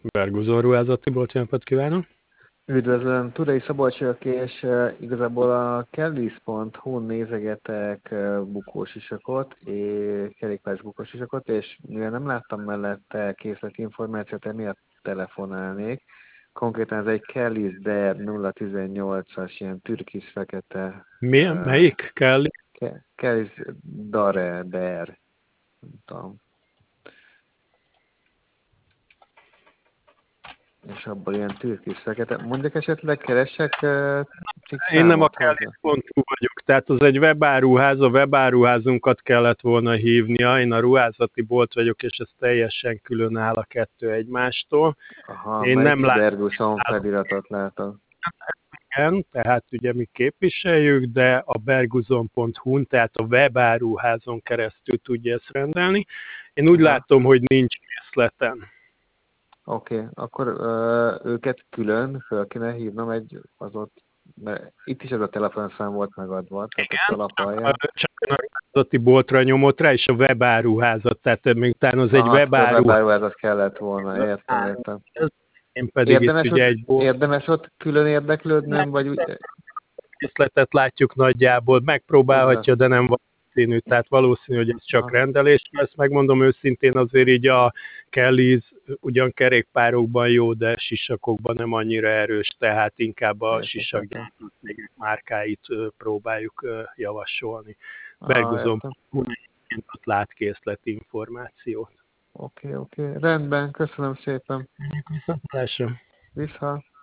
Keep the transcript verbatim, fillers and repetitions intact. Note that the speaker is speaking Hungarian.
Berguzon ruházati bolt, jó napot kívánok! Üdvözlöm, Tudai Szabolcs vagyok, és uh, igazából a kellys pont hu-n nézegetek uh, bukósisakot, és kerékpáros bukósisakot, és mivel nem láttam mellette készleti információt, emiatt telefonálnék. Konkrétan ez egy Kellys Der nulla tizennyolcas, ilyen türkis fekete. Mi, Uh, melyik kell? Ke- Kellys Dare Der, nem tudom. És abból ilyen türkis fekete. Mondjuk esetleg keresek uh, Én nem a cikkszámot hozzá? kellys pont hu vagyok, tehát az egy webáruház, a webáruházunkat kellett volna hívnia, én a ruházati bolt vagyok, és ez teljesen külön áll a kettő egymástól. Aha, Én mert nem egy látom, Berguson feliratot látom. igen, tehát ugye mi képviseljük, de a berguzon pont hu-n, tehát a webáruházon keresztül tudja ezt rendelni. Én úgy Aha. látom, hogy nincs készleten. Oké, okay. Akkor ö, őket külön föl kéne hívnom egy azot, mert itt is ez a telefonszám volt megadva, tehát ott a lap alján. Csak a ruházati boltra nyomott rá, és a webáruházat, tehát miután az egy Aha, akkor a webáruház, webáruház az kellett volna, értem, értem. én pedig Érdemes itt ott, ugye egy bolt érdemes ott külön érdeklődnöm, vagy úgy? készletet látjuk nagyjából, megpróbálhatja, de nem valószínű, tehát valószínű, hogy ez csak Aha. rendelés lesz. Megmondom őszintén, azért így a Kellys ugyan kerékpárokban jó, de sisakokban nem annyira erős, tehát inkább a sisakgyártó cégek márkáit ö, próbáljuk ö, javasolni. Ah, Berguzon értem. ott lát készleti információt. Oké, okay, oké. Okay. Rendben, köszönöm szépen. Viszontlátásra. Vissza.